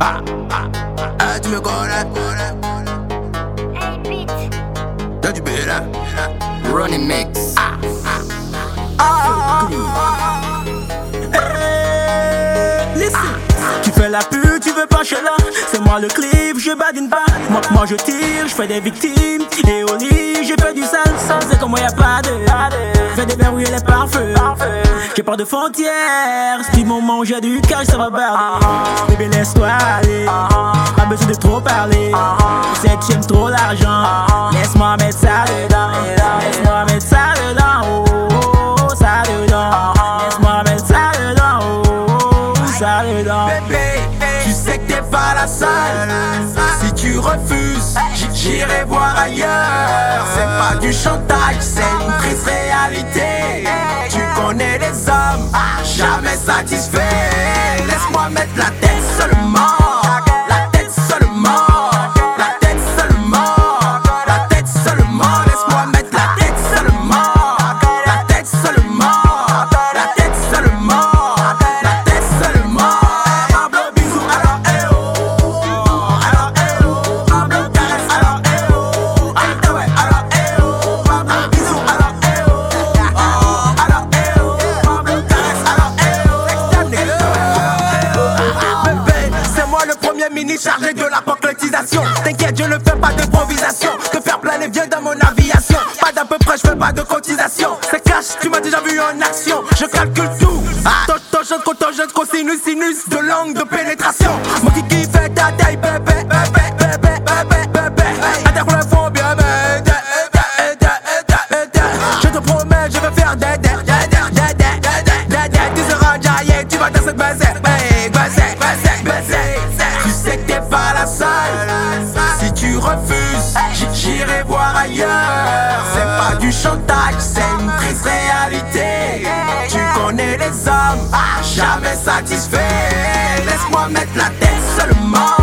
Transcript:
Tu me connais. T'as du béla. Running mix. Listen. Tu fais la pute, tu veux pas là. C'est moi le clip, je badine pas. Moi je tire, je fais des victimes. Et au lit, je fais du sale. C'est comme moi y'a pas de. Fais déverrouiller les pare-feux. J'ai pas de frontières. Si mon manger du cash, ça va barder. Bébé, laisse-toi aller. Pas besoin de trop parler. Je sais que j'aime trop l'argent. Laisse-moi mettre ça dedans. Laisse-moi mettre ça dedans. Oh, oh, oh, ça dedans. Laisse-moi mettre ça dedans. Oh, oh, ça dedans. Bébé, tu sais que t'es pas la seule. Si tu refuses, j'irai voir ailleurs. C'est pas du chantage, c'est une triste réalité. Tu connais les hommes, jamais satisfaits. Laisse-moi mettre la tête seulement. La tête seulement. La tête seulement. La tête seulement. Laisse-moi mettre la tête seulement. La tête seulement. La tête seulement. La tête seulement. Pablo bisous alors eh oh. Alors eh oh. Pablo caresse alors eh oh. Ah ouais alors eh oh. Pablo bisous alors eh oh. Alors eh oh. Pablo caresse alors eh oh. Bébé, c'est moi le premier ministre chargé de la concrétisation. T'inquiète, je ne fais pas d'improvisation. Te faire planer vient dans mon aviation. Pas d'à peu près, je fais pas de cotisation. C'est cash, tu m'as déjà vu en action. Je calcule tout. Tangente, cosinus, sinus, de langue de pénétration. Mon kiki fait ta taille, bébé, bébé, bébé, bébé, bébé. Interpellez faut bien m'aider. Je te promets, je vais faire des. Tu seras jaillé, tu vas danser, baiser. Tu sais que t'es pas la seule. Si tu refuses, j'irai voir ailleurs. C'est pas du chantage, c'est une triste réalité. Tu connais les hommes, jamais satisfaits. Laisse-moi mettre la tête seulement.